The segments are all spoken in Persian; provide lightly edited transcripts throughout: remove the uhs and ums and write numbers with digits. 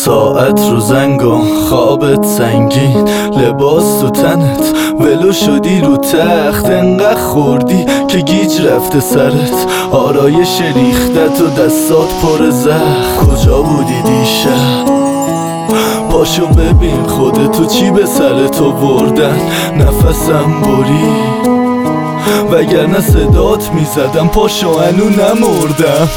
ساعت رو زنگام، خوابت سنگین، لباس تو تنت، ولو شدی رو تخت، انقدر خوردی که گیج رفته سرت، آرایش ریختت و دستات پر زخم. کجا بودی دیشب؟ پاشو ببین خودتو چی به سرت آوردن، نفسم برید وگرنه صدات میزدم، پاشو هنو نمردم.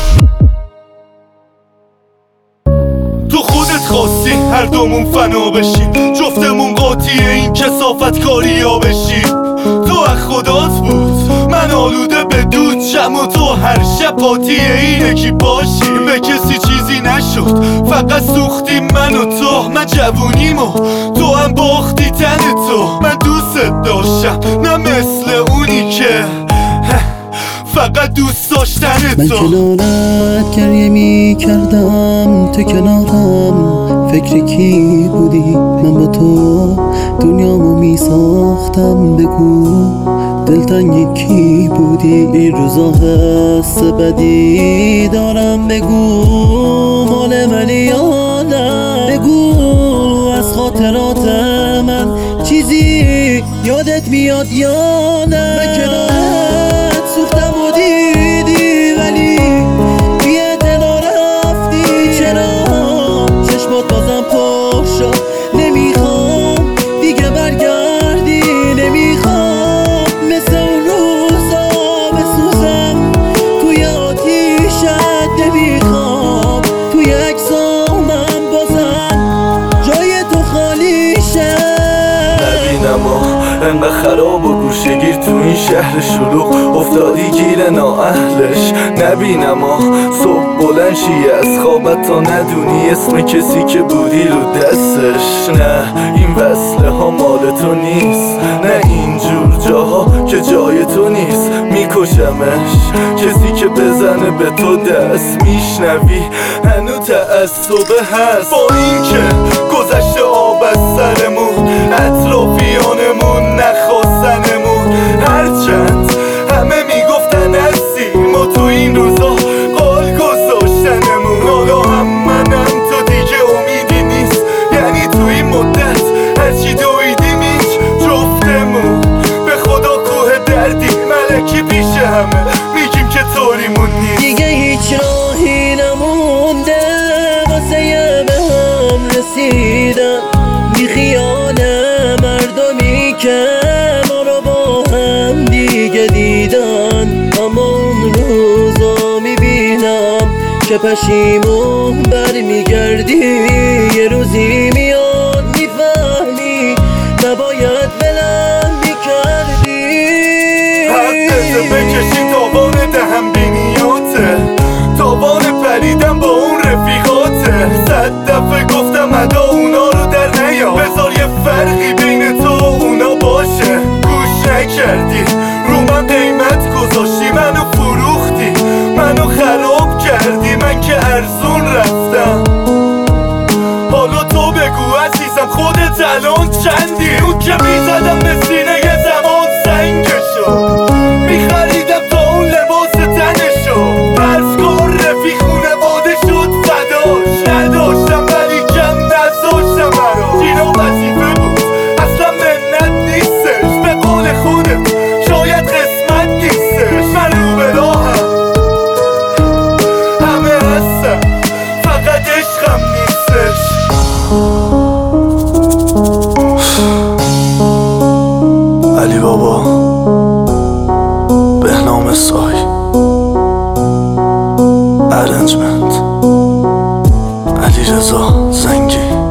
تو خودت خواستی هر دومون فنا بشیم، جفتمون قاطی این کثافت کاریا بشیم. تو از خدات بود من آلوده به دود شم و تو هر شب قاطی اینه کی باشیم. به کسی چیزی نشد فقط سوختیم من و تو، من جوونیمو تو هم باختی تن تو. من دوست داشتم نه مثل اونی که فقط دوست داشتن تو. من کنارت گریه می کردم، تو کنارم فکر کی بودی؟ من با تو دنیامو می ساختم، بگو دلتنگ کی بودی؟ این روزا حس بدی دارم، بگو مال منی یا نه؟ بگو از خاطرات من چیزی یادت میاد یا نه؟ من کنارت سوختم و دیدی ولی بی اعتنا رفتی، چرا؟ چشمات بازم پر شد، نمیخوام دیگه برگردی، نمیخوام مثل اون روزا بسوزم توی آتیشت، نمیخوام توی عکسامم بازم جای تو خالی شه. نبینم انقدر خراب و گوشه‌گیر تو این شهر شلوغ، افتادی گیر نااهلش. نبینم صبح بلند شی از خوابت تا ندونی اسم کسی که بودی رو دستش. نه این وصله ها مال تو نیست، نه اینجور جاها که جای تو نیست. میکشمش کسی که بزنه به تو دست، میشنوی هنو تعصبه هست. با این که گذشته آب از سرمون، اطرافیانمون نخواستنمون، هرچند همه میگفتن هستیم و تو این روزا قال گذاشتنمون. حالا هم منم تو دیگه امیدی نیست، یعنی تو این مدت هرچی دویدیم هیچ جفتمون. به خدا کوه دردی ملکی پیش همه میگیم که طوریمون نیست. دیگه هیچ راهی نمونده واسه به هم رسیدن، بی خیال مردمی که ما رو با هم دیگه دیدن. اما اون روزا میبینم که پشیمون برمیگردی، یه روزی میاد میفهمی نباید بلند میکردی. حقت بکشی تاوان دهم بینیاته، تاوان پریدم با اون رفیقاته. 100 دفعه گفتم ادا اونا رو در نیا، بذار یه فرقی بین تو و اونا باشه. گوش نکردی رو من قیمت گذاشتی، منو فروختی، منو خراب کردی، من که ارزون رفتم. حالا تو بگو عزیزم خودت الان چندی؟ اون که میزدم به سینه یه زمان سنگشو، میخریدم تا اون لباس تنشو. فرض کن رفیق خونواده شد فداش، نداشتم ولی کم نذاشتم براش. اینا وظیفه بود اصلا منت نیستش، به قول خودت شاید قسمت نیستش. من رو به راهم همه هستم فقط عشقم نیستش. علی بابا، بهنام سای، ارنجمنت علی رضا زنگی.